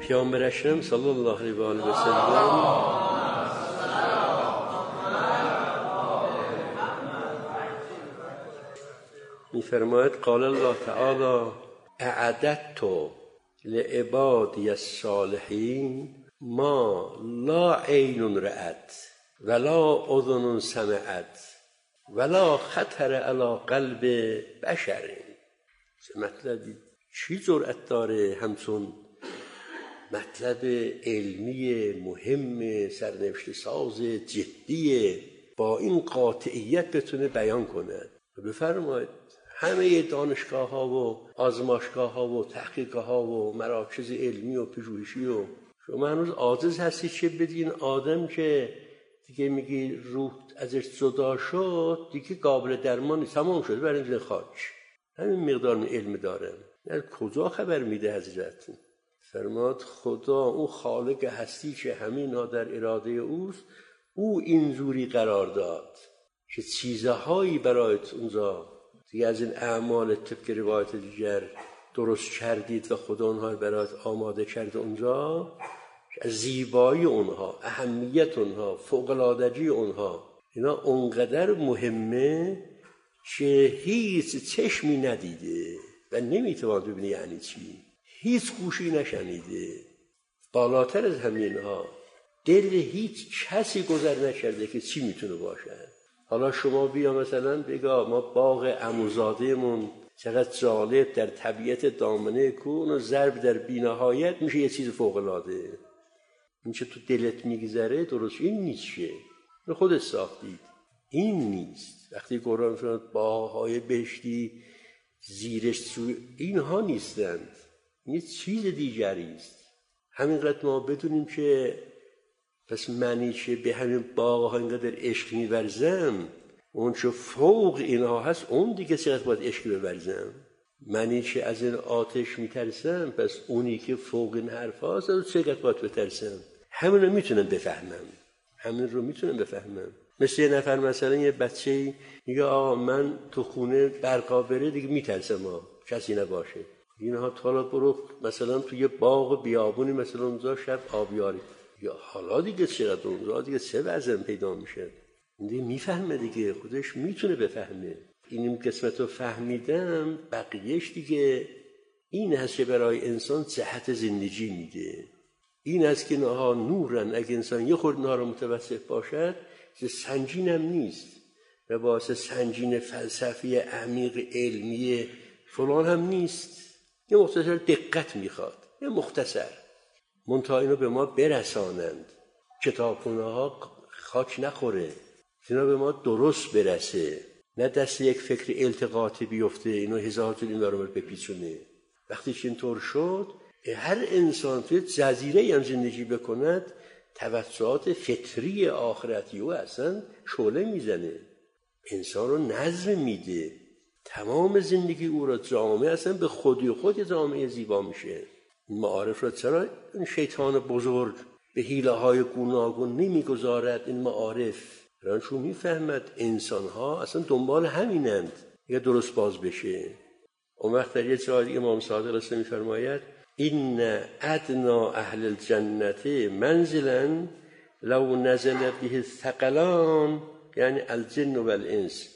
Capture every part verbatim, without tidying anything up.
پیامبر اکرم صلی الله علیه و آله و سلم می‌فرماید قال الله تعالی اعددت لعبادی الصالحین ما لا عین رأت ولا اذن سمعت ولا خطر علی قلب بشر. چه مطلبی؟ چی جرأت داره همچون مطلب علمی مهم سرنوشت ساز جدی با این قاطعیت بتونه بیان کنه؟ بفرمایید همه دانشگاه ها و آزمایشگاه ها و تحقیق ها و مراکز علمی و پژوهشی و شما هنوز عاجز هستی چه بدین آدم که دیگه میگی روح ازش جدا شد دیگه قابل درمان تمام شد برای این خاک. همین مقدار علم داره. از کجا خبر میده حضرت؟ فرماد خدا اون خالق هستی که همینا در اراده اوست، او اینجوری قرار داد که چیزهایی برایت اونجا دیگه از این اعمال طبق روایت دیگر درست کردید و خدا اونها برایت آماده کرده اونجا، زیبایی اونها، اهمیت اونها، فوق‌العادگی اونها، اینا اونقدر مهمه که هیچ چشمی ندیده و نمیتوان ببینی یعنی چی، هیچ گوشی نشنیده، بالاتر از همینها دل هیچ کسی گذر نکرده که چی میتونه باشه. حالا شما بیا مثلا بگا ما باغ عموزادهمون چقدر جالب در طبیعت دامنه کون و ضرب در بی‌نهایت میشه یه چیز فوق‌العاده. این چه تو دلت میگذره درست این نیست که رو خودت ساختید، این نیست. وقتی قرآن فرمود باغ‌های بهشتی زیرش سو اینها نیستند، یه چیز دیگری است. همینقدر ما بدونیم که پس منی که به همین باغ‌ها اینقدر عشق می‌ورزم، اون چه فوق اینها هست اون دیگه چقدر باید عشق بورزم. منی که از این آتش میترسم، پس اونی که فوق این حرف هست از چقدر باید بترسم. همین رو میتونم بفهمم، همین رو میتونم بفهمم. مثل یه نفر مثلا یه بچه‌ای میگه آقا من تو خونه برقا بره دیگه میترسم ها کسی نباشه. اینها حالا برو مثلا تو یه باغ بیابونی مثلا اونجا شب آبیاری، یا حالا دیگه چقدر اونجا دیگه چه وضع پیدا میشه. دیگه میفهمه دیگه، خودش میتونه بفهمه. این قسمت رو فهمیدم، بقیهش دیگه این هست که برای انسان صحت زندگی میده. این است که نها نورن، اگه انسان یه خورده نها رو متوسط باشد که سنگین هم نیست و باعث سنگین فلسفی عمیق علمی فلان هم نیست. یه مختصر دقت میخواد، یه مختصر منتها اینو به ما برسانند، کتابخونه ها خاک نخوره، اینا به ما درست برسه، نه دست یک فکر التقاطی بیفته اینو هزار جور این برامر بپیچونه. وقتی که اینطور شد هر انسان توی جزیره هم زندگی بکند توسعات فطری آخرتی او اصلا شعله میزنه، انسان رو نظم میده، تمام زندگی او را جامعه اصلا به خودی خود جامعه زیبا میشه. این معارف را چرا این شیطان بزرگ به حیله های گوناگون نمیگذارد؟ این معارف رانشو میفهمد انسان ها اصلا دنبال همینند یا درست باز بشه. اون وقت در یه جای امام صادق رسول میفرماید این ادنا اهل الجنت منزلا لو نزل به الثقلان یعنی الجن و الانس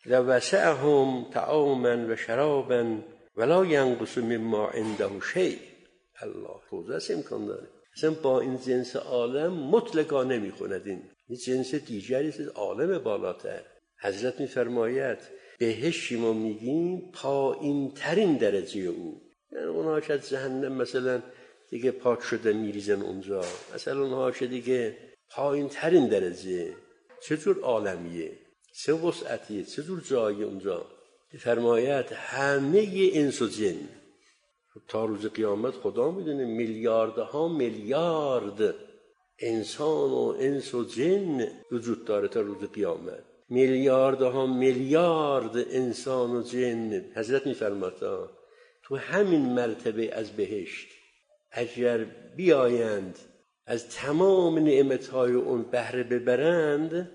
لوسعهم طعاما و شرابا ولا ینقص مما عنده شیء. الله توزیع امکان داره اصلا با این جنس عالم مطلقا نمیخوند. این یه جنس دیگری است، عالم بالاتر. حضرت میفرماید بهشتی ما میگیم پایین ترین درجه او، یعنی اونها که از جهنم مثلا دیگه پاک شده میریزن اونجا، مثلا اونها که دیگه پایین ترین درجه. چجور عالمیه، چه وسعتیه، چجور جایی اونجا؟ فرماید همه انس و جن تا روز قیامت خدا میدونه میلیاردها میلیارد انسان و انس و جن وجود داره تا روز قیامت. میلیاردها میلیارد انسان و جن. حضرت میفرماید تو همین مرتبه از بهشت اگر بیایند از تمام نعمتهای اون بهره ببرند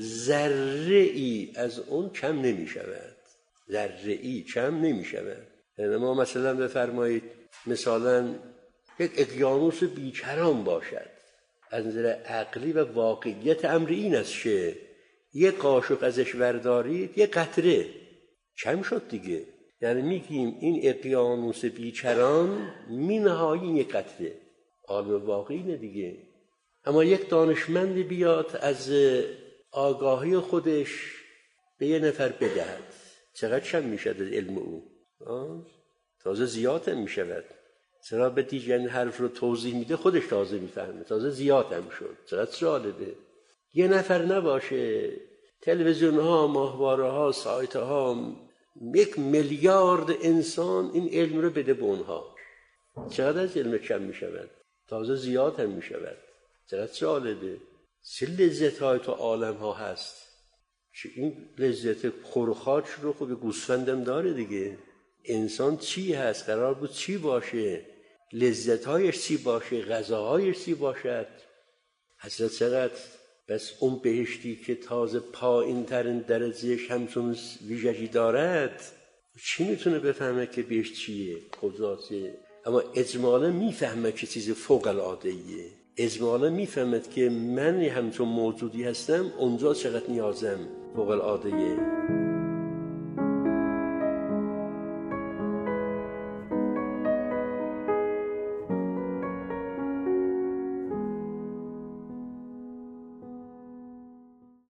ذره ای از اون کم نمی شود، ذره ای کم نمی شود. یعنی ما مثلا بفرمایید مثلا یک اقیانوس بیکران باشد. از نظر عقلی و واقعیت امر این است که یه قاشق ازش وردارید یه قطره کم شد دیگه. یعنی میگیم این اقیانوس بیکران می نهایی یک قطره. عالم واقعی اینه دیگه. اما یک دانشمند بیاد از آگاهی خودش به یه نفر بدهد، چقدر کم میشد از علم او؟ آه؟ تازه زیاد هم میشود. چرا به دیگران حرف رو توضیح میده خودش تازه میفهمه، تازه زیاد هم شد. چقدر جالبه. یه نفر نباشه، تلویزیون ها، ماهواره ها، سایت ها، یک میلیارد انسان این علم رو بده به اونها. چقدر از علم کم میشود، تازه زیاد هم میشود. چقدر جالبه. چه لذت های تو عالم ها هست. چه این لذت خورخاچ رو خب گوسفندم داره دیگه. انسان چی هست؟ قرار بود چی باشه؟ لذت‌هایش چی باشه؟ غذاهایش چی باشد؟ حضرت چقدر بس اون بهشتی که تازه پایین ترین درجهش همچون ویژگی دارد، چی میتونه بفهمه که بهشت چیه؟ خداست. اما اجمالا میفهمه که چیز فوق العاده‌ایه. اجمالا میفهمد که من همچون موجودی هستم، اونجا چقدر نیازم فوق العاده‌ایه.